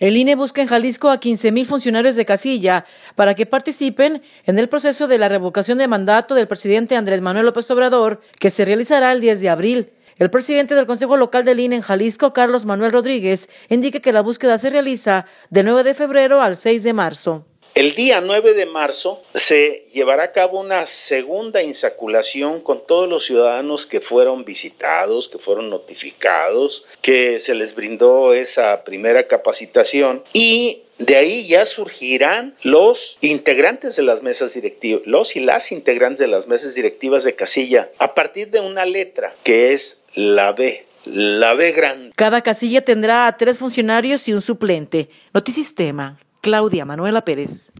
El INE busca en Jalisco a 15,000 funcionarios de casilla para que participen en el proceso de la revocación de mandato del presidente Andrés Manuel López Obrador, que se realizará el 10 de abril. El presidente del Consejo Local del INE en Jalisco, Carlos Manuel Rodríguez, indica que la búsqueda se realiza del 9 de febrero al 6 de marzo. El día 9 de marzo se llevará a cabo una segunda insaculación con todos los ciudadanos que fueron visitados, que fueron notificados, que se les brindó esa primera capacitación, y de ahí ya surgirán los integrantes de las mesas directivas, los y las integrantes de las mesas directivas de casilla, a partir de una letra que es la B. La B grande. Cada casilla tendrá a 3 funcionarios y un suplente. Notisistema, Claudia Manuela Pérez.